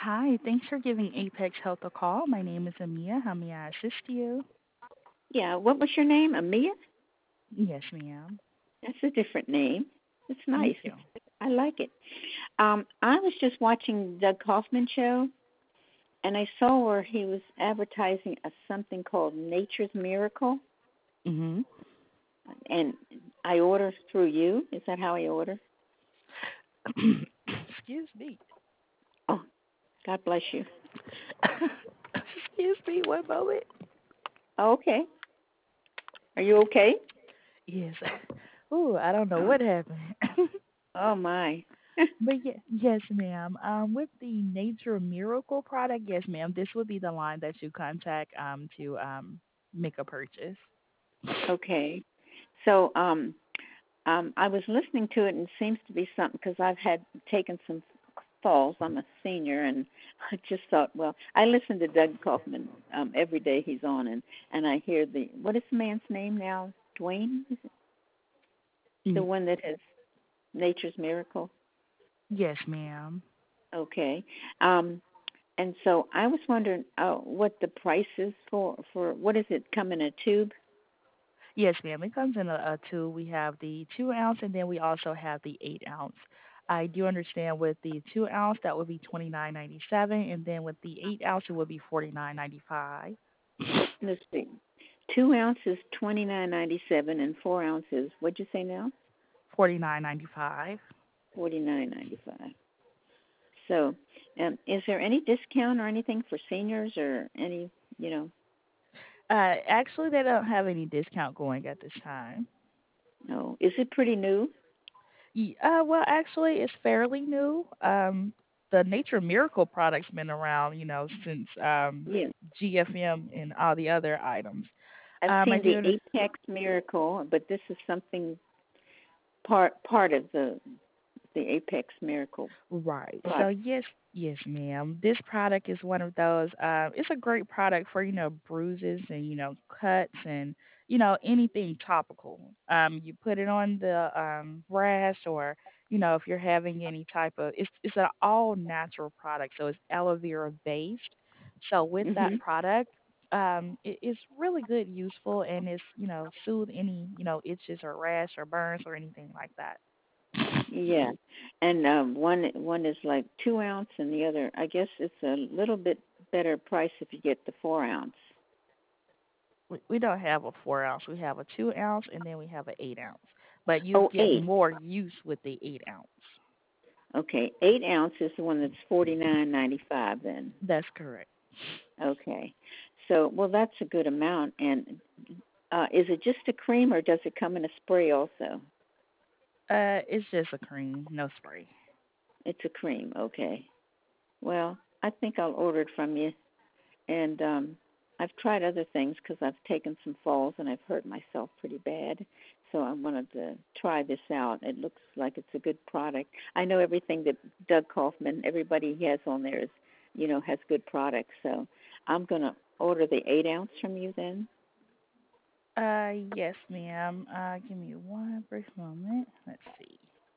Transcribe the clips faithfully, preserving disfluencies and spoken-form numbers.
Hi, thanks for giving Apex Health a call. My name is Amia. How may I assist you? Yeah, what was your name? Amia? Yes, ma'am. That's a different name. It's Thank nice. you. I like it. Um, I was just watching Doug Kaufman show, and I saw where he was advertising a something called Nature's Miracle, Mhm. and I order through you. Is that how I order? Excuse me. Oh, God bless you. Excuse me one moment. Oh, okay. Are you okay? Yes. Ooh, I don't know Oh, what happened. oh my. But yeah, yes, ma'am. Um, with the Nature Miracle product, yes, ma'am. This would be the line that you contact um to um make a purchase. Okay. So, um, um, I was listening to it, and it seems to be something because I've had taken some falls. I'm a senior, and I just thought, well, I listen to Doug Kaufman um, every day he's on, and and I hear the what is the man's name now? Dwayne, is it the Mm, one that has Nature's Miracle? yes, ma'am. Okay, um, and so I was wondering uh, what the price is for for what is it come in a tube? Yes, ma'am. It comes in a, a two. We have the two ounce, and then we also have the eight ounce. I do understand with the two ounce that would be twenty nine ninety seven, and then with the eight ounce it would be forty nine ninety five. Let's see, two ounces twenty nine ninety seven, and four ounces. What'd you say now? Forty nine ninety five. Forty nine ninety five. So, um, is there any discount or anything for seniors or any, you know, Uh, actually, they don't have any discount going at this time. no? Is it pretty new? Ye- Uh, well, actually, it's fairly new. Um, the Nature Miracle product's been around, you know, since um Yeah. G F M and all the other items. I've Um, I seen do the understand. Apex Miracle, but this is something part part of the the Apex Miracle Right. So product. yes, yes, ma'am. This product is one of those. Uh, it's a great product for you know bruises and you know cuts and you know anything topical. Um, you put it on the um rash or you know if you're having any type of. It's it's an all natural product, so it's aloe vera based. So with that Mhm. product, um, it, it's really good, useful, and it's you know soothe any you know itches or rash or burns or anything like that. Yeah. And um one one is like two ounce and the other I guess it's a little bit better price if you get the four ounce. We, we don't have a four ounce. We have a two ounce and then we have an eight ounce. But you Oh, get eight. more use with the eight ounce. Okay. Eight ounce is the one that's forty nine ninety five then. That's correct. Okay. So well that's a good amount and uh is it just a cream or does it come in a spray also? Uh, it's just a cream, no spray. It's a cream, okay. Well, I think I'll order it from you. And um, I've tried other things because I've taken some falls and I've hurt myself pretty bad. So I wanted to try this out. It looks like it's a good product. I know everything that Doug Kaufman, everybody he has on there is, you know, has good products. So I'm going to order the eight ounce from you then. Uh, yes, ma'am. Uh, give me one brief moment. Let's see.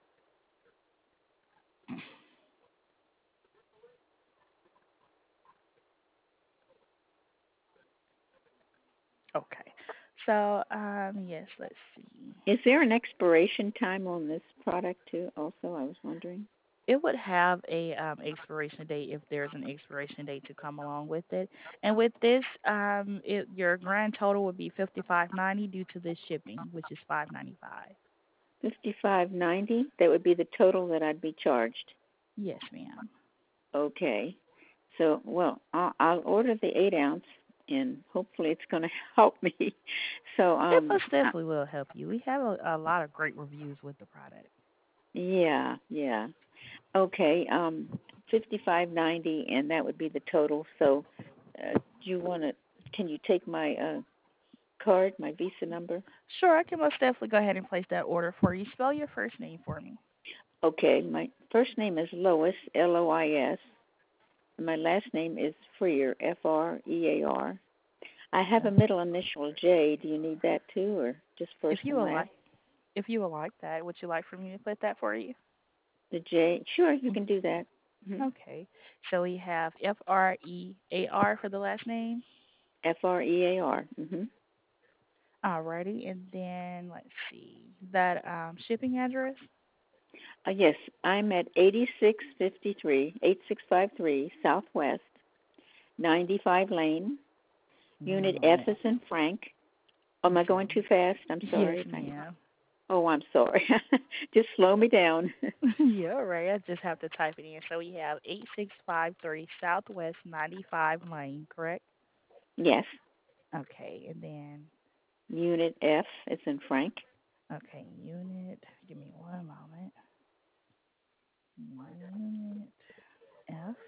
Okay. So, um, yes, let's see. Is there an expiration time on this product too? Also, I was wondering. It would have a um, expiration date if there's an expiration date to come along with it. And with this, um, it, your grand total would be fifty five ninety due to this shipping, which is five ninety five. Fifty-five ninety. That would be the total that I'd be charged. Yes, ma'am. Okay. So, well, I'll, I'll order the eight ounce, and hopefully it's going to help me. So, It um, most uh, definitely will help you. We have a, a lot of great reviews with the product. yeah, yeah. Okay. Um, fifty-five ninety, and that would be the total. So, uh, do you want to? Can you take my uh, card, my Visa number? Sure, I can most definitely go ahead and place that order for you. Spell your first name for me. Okay. My first name is Lois, L O I S. And my last name is Freer, F R E A R. I have a Uh, middle initial J. Do you need that too, or just first if you and would last? like, if you would like that, would you like for me to put that for you? The J. Sure, you can do that. Mm-hmm. Okay. So we have F R E A R for the last name. F R E A R. Mm-hmm. Alrighty, and then let's see that um, shipping address. Uh, yes, I'm at eighty-six fifty-three, eighty-six fifty-three Southwest, ninety-five Lane, One Unit F moment. is in Frank. Oh, am I Okay. going too fast? I'm Yes, sorry if I. ma'am. Oh, I'm sorry. Just slow me down. Yeah, all right. I just have to type it in. So we have eight six five three Southwest ninety-five Lane, correct? Yes, Okay, and then Unit F is in Frank. okay, unit. Give me one moment. Unit F.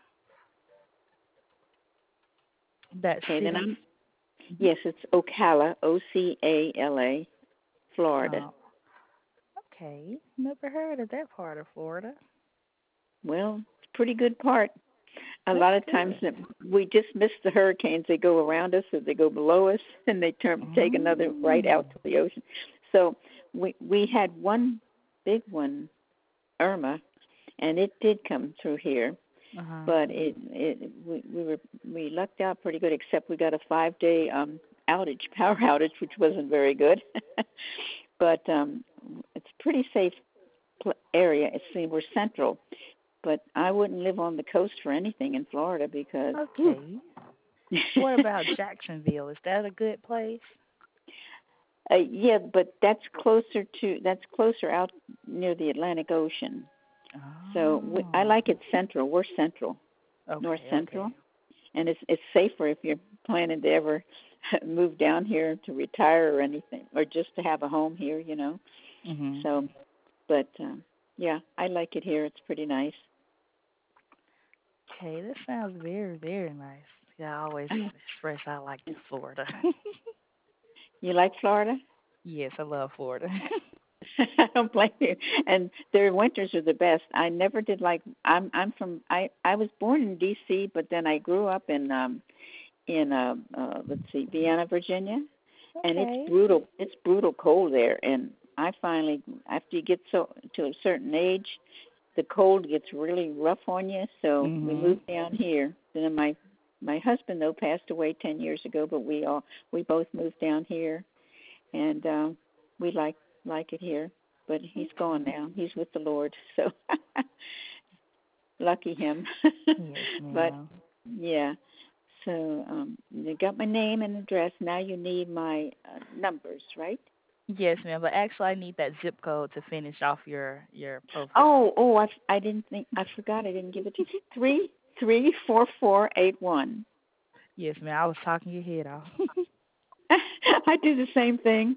That Okay, then city. I'm. Mhm. Yes, it's Ocala, O C A L A, Florida. Oh, okay. Never heard of that part of Florida. Well, it's a pretty good part. A That's lot of times good. that we just miss the hurricanes. They go around us or they go below us, and they turn take another right Mm. out to the ocean. So we we had one big one, Irma, and it did come through here, Uh huh. but it it we, we were we lucked out pretty good. Except we got a five day um outage, power outage, which wasn't very good. But um it's a pretty safe pl- area. It's see we're central, but I wouldn't live on the coast for anything in Florida because whew. Okay. What about Jacksonville? Is that a good place? uh, yeah, but that's closer to that's closer out near the Atlantic Ocean. So we, I Oh. like it central. We're central, north Okay. central, Okay. and it's it's safer if you're planning to ever move down here to retire or anything, or just to have a home here, you know. Mhm. So, but um, yeah, I like it here. It's pretty nice. Okay. This sounds very, very nice. Yeah, I always express I like Florida. You like Florida? Yes, I love Florida. I don't blame you. And their winters are the best. I never did like. I'm I'm from. I I was born in D C, but then I grew up in um in uh, uh let's see, Vienna, Virginia, and it's Okay. brutal. It's brutal cold there. And I finally, after you get so to a certain age, the cold gets really rough on you. So we Mhm. moved down here. Then my my husband though passed away ten years ago, but we all we both moved down here, and um, we like like it here. But he's gone Okay. now. He's with the Lord, so lucky him. Yes, But ma'am. yeah, so um, you got my name and address. Now you need my uh, numbers, right? Yes, ma'am. But actually, I need that zip code to finish off your your profile. Oh, oh, I, I didn't think I forgot. I didn't give it to you. Three three four four eight one. Yes, ma'am. I was talking your head off. I do the same thing.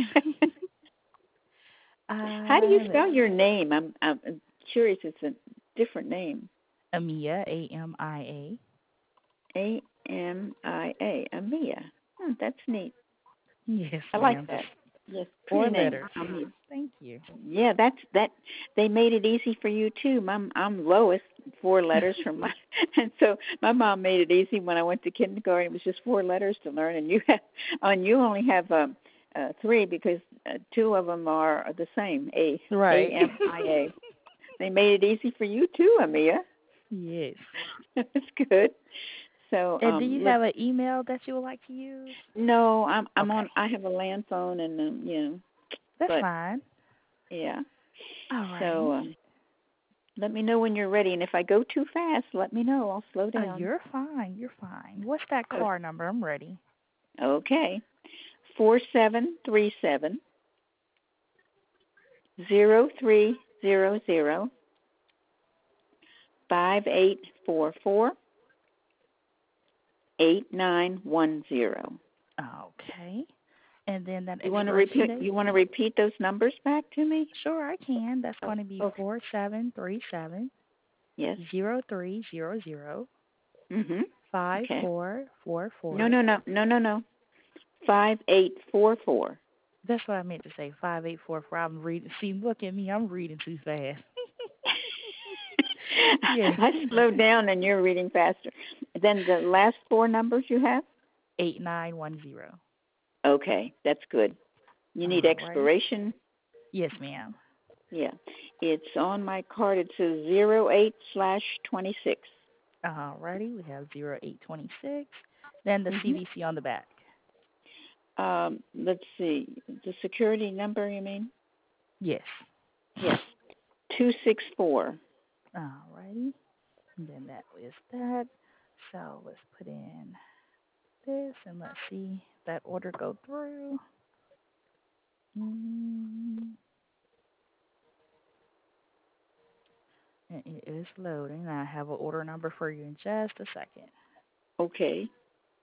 How do you uh, let's spell your name? I'm I'm curious. It's a different name. Amia, A M I A. A M I A, Amia. Hmm, that's neat. Yes, I like ma'am. Just that. Yes, four pretty name. letters. Amia. Thank you. Yeah, that's that. They made it easy for you too. I'm I'm Lois, four letters from my, and so my mom made it easy when I went to kindergarten. It was just four letters to learn, and you have, and you only have um, uh, three because uh, two of them are the same. A A Right. M I A. They made it easy for you too, Amia. Yes. That's good. So And do um, you let have an email that you would like to use? no, I'm I'm Okay. on. I have a land phone, and um, you know, That's but fine. yeah. So Alrighty. um, let me know when you're ready, and if I go too fast, let me know. I'll slow Oh, down. you're fine. You're fine. What's that Good. car number? I'm ready. Okay. Four seven three seven zero three zero zero five eight four four eight nine one zero. Okay. And then that You want to expiration repeat? date? You want to repeat those numbers back to me? Sure, I can. That's Oh, going to be okay. four seven three seven Yes. zero three zero zero Mhm. five Okay. four four No, four. no, no, no, no, no. Five eight four four. That's what I meant to say. Five eight four four. I'm reading. See, look at me. I'm reading too fast. Yes. I slowed down and you're reading faster. Then the last four numbers you have? Eight nine one zero. Okay, that's good. You need All right. expiration. Yes, ma'am. Yeah. It's on my card. It says zero eight slash twenty six. Alrighty, we have zero eight twenty-six. Then the Mhm. C V C on the back. Um, let's see. The security number, you mean? Yes. Yes. Two six four. Alrighty. And then that is that. So let's put in this and let's see if that order go through. Mm, and it is loading. I have an order number for you in just a second. Okay.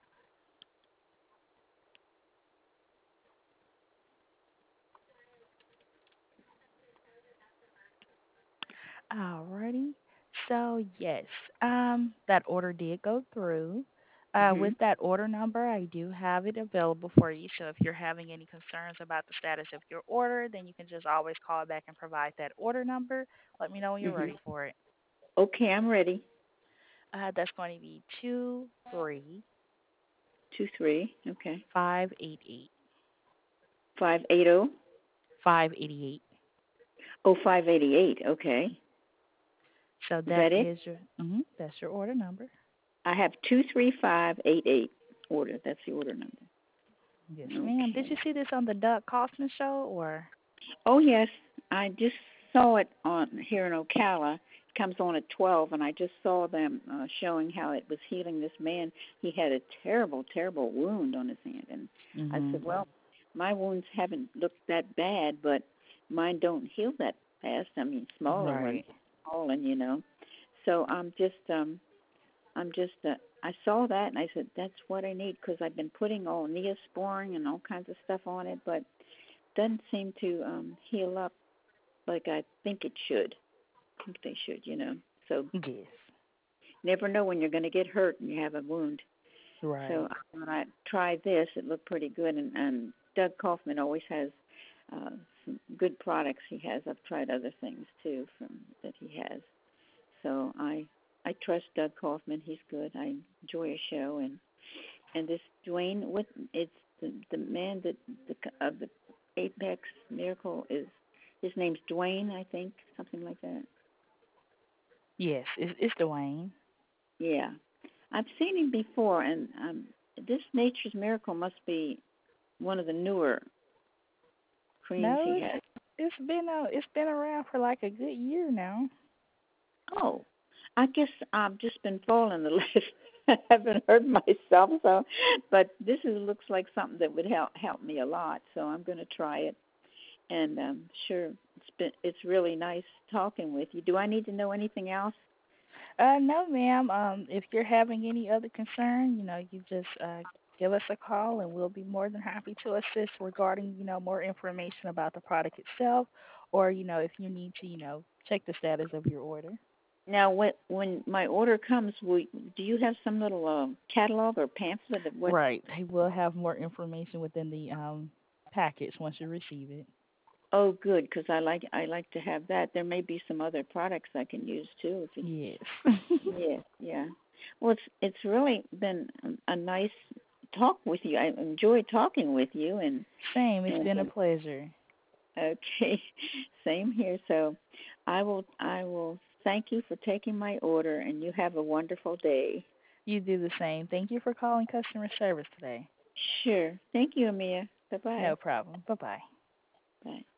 Alrighty. So yes, um, that order did go through. Uh, with Mhm. that order number, I do have it available for you. So if you're having any concerns about the status of your order, then you can just always call back and provide that order number. Let me know when you're Mhm. ready for it. Okay, I'm ready. Uh, that's going to be two three Two three. Okay. five eight eight Five eight zero. five eighty eight. Oh, five eighty eight. Okay. So Is that that it? is your mm that's your order number. I have two three five eight eight. Order. That's the order number. Yes, ma'am. Did you Okay. see this on the Doug Kaufman show or? Oh yes, I just saw it on here in Ocala. It comes on at twelve, and I just saw them uh, showing how it was healing this man. He had a terrible, terrible wound on his hand, and I Mhm. said, "Well, my wounds haven't looked that bad, but mine don't heal that fast. I mean, smaller ones, Right. falling, you know." So I'm just, um, I'm just, uh, I saw that, and I said, "That's what I need," because I've been putting all Neosporin and all kinds of stuff on it, but doesn't seem to um, heal up like I think it should. I think they should, you know. So Yes. never know when you're going to get hurt and you have a wound. So Right. when I tried this, it looked pretty good. And, and Doug Kaufman always has uh, some good products. He has. I've tried other things too from that he has. So I I trust Doug Kaufman. He's good. I enjoy his show. And and this Dwayne, what it's the the man that the of the Apex Miracle is. His name's Dwayne, I think, something like that. Yes, it's it's Dwayne. Yeah, I've seen him before, and um, this Nature's Miracle must be one of the newer creams No, he it's has. it's been uh, it's been around for like a good year now. Oh, I guess I've just been following the list. I haven't heard myself, so but this is, looks like something that would help help me a lot. So I'm going to try it, and um, sure, it's been it's really nice talking with you. Do I need to know anything else? Uh, no, ma'am. Um, if you're having any other concern, you know, you just uh give us a call, and we'll be more than happy to assist regarding, you know, more information about the product itself, or you know, if you need to, you know, check the status of your order. Now, when when my order comes, will, do you have some little uh, catalog or pamphlet of what? Right. They will have more information within the um package once you receive it. Oh, good, because I like I like to have that. There may be some other products I can use too. If Yes. you, yeah, yeah. Well, it's it's really been a, a nice talk with you. I enjoy talking with you, and Same. It's and been a pleasure. uh, okay, same here. So, I will I will thank you for taking my order, and you have a wonderful day. You do the same. Thank you for calling customer service today. Sure. Thank you, Amia. Bye No bye. problem. Bye bye. Bye.